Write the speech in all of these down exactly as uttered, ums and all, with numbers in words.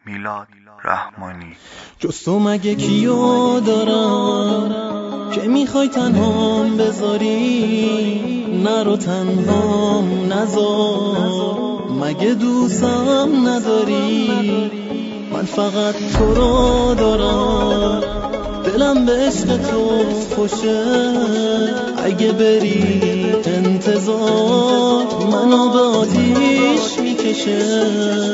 میلاد رحمانی. جز تو مگه کیو دارم که میخوای تنهام بذاری؟ نرو تنهام نذار، مگه دوستم نداری؟ من فقط تو رو دارم، دلم به عشق تو خوشه. اگه بری انتظار منو به آتیش میکشه.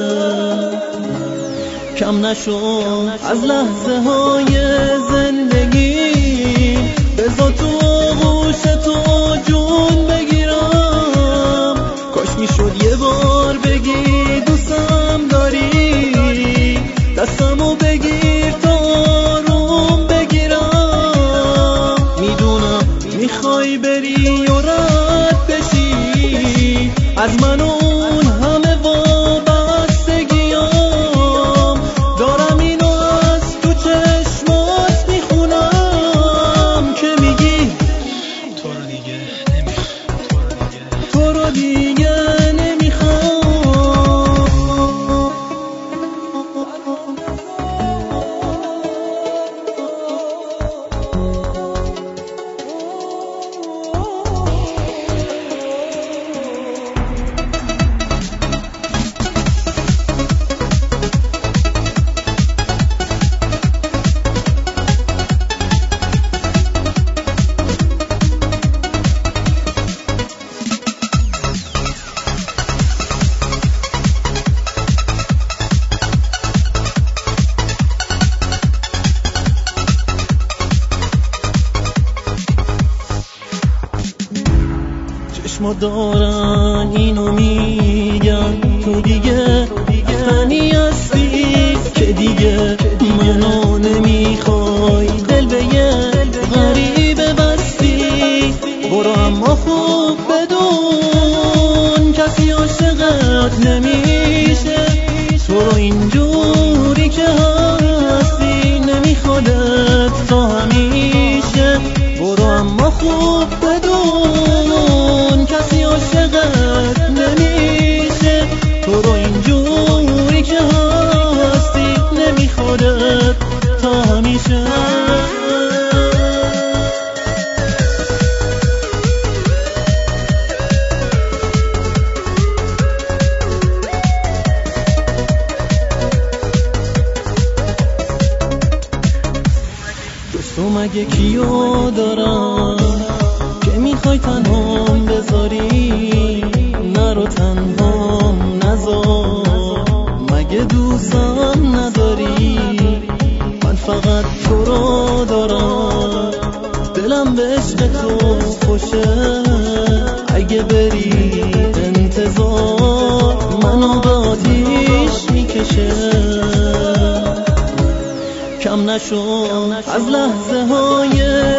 کم نشو از لحظه های زندگی، بذار تو آغوش تو جون بگیرم. کاش میشد یه بار بگی دوستم داری، دستمو بگیر تا آروم بگیرم. میدونم میخوای بری و رد بشی از من و اون همه وابستگیام. دارم اینو از تو چشمات میخونم که میگی تو رو دیگه نمیخوام، تو رو دیگه نمیخوام. چشما دارن اینو میگن تو دیگه رفتنی هستی که دیگه منو نمیخوای، دل به یه غریبه بستی. برو اما خوب بدون کسی عاشقت نمیشه. تو رو اینجوری که هستی نمیخوادت تا همیشه. برو اما خوب بدون کسی عاشقت نمیشه. تو رو اینجوری که هستی نمیخوادت تا همیشه. جز تو مگه کیو دارم که میخوای تنهام بذاری؟ نرو تنهام نذار، مگه دوستم نداری؟ من فقط تو رو دارم، دلم به عشق تو خوشه. اگه بری انتظار منو به آتیش میکشه. کم نشو از لحظه های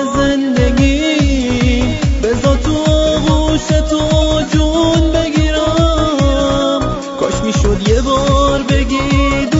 زندگی، بذار تو آغوش تو جون بگیرم. کاش میشد یه بار بگی